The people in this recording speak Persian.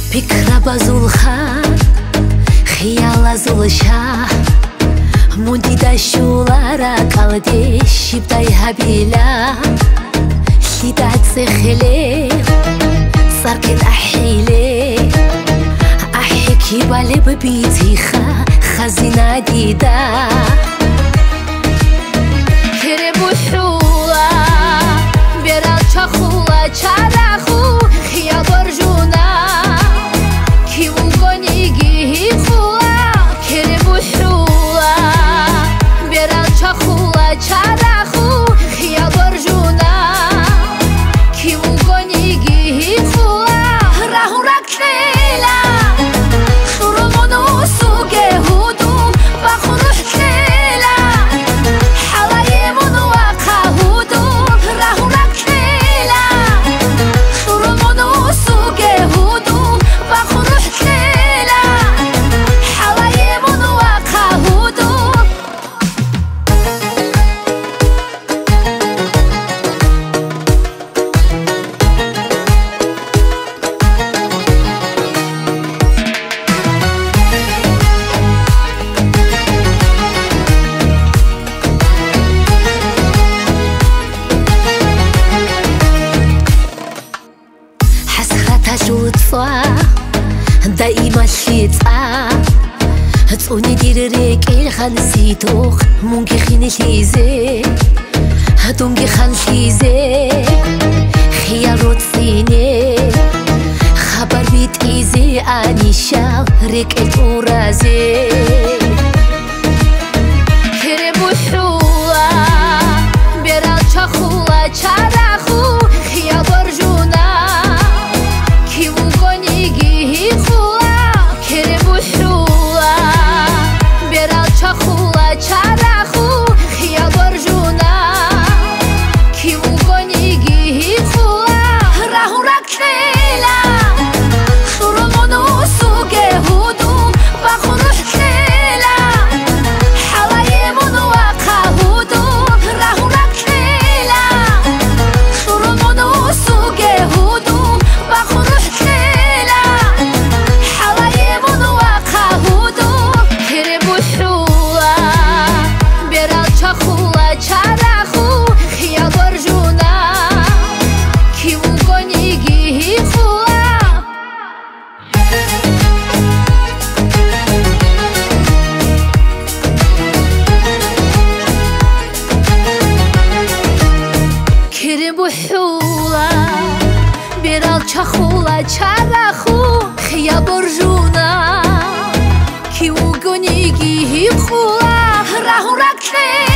فكرة بزولخا خيال زولشا موندي داشولارا قلدي شبتايها بيلا شيدات سخلي ساركن أحيلي أحكي بالي ببيتي خزينة ديدا كربو حولا برال چخولا چرخو خيا برجونا كي وغنيجي خولا كربو حولا برال چخولا چرخو خيا برجونا كي وغنيجي خولا راهو ركتيلا شرومونو سوگه هودو بخورو حتيلا حلايمونو واقع هودو راهو ركتيلا شرومونو سوگه هودو بخورو حتيلا حلايمونو واقع هودو لطفا دائما شيطا هتقوني دير ريكي خنسيتوخ مونكي خيني شيزي هتونكي خنشيزي خيارو تسيني خبر بيت ايزي انيشا ريك التورازي كربو حولا برال چخولا چرخو خيا برجونا چرخو خيا برجونا كي وغنيجي خولا راهو ركتيلا شرومونو سوگه هودو بخورو حتيلا حلايمونو واقع هودو راهو ركتيلا شرومونو سوگه هودو بخورو حتيلا حلايمونو واقع هودو كربو حولا چخولا چرخو خيا برجونا كي وغنيجي خولا كربو حولا برال چخولا چرخو خيا برجونا كي وغنيجي خولا راهو ركتي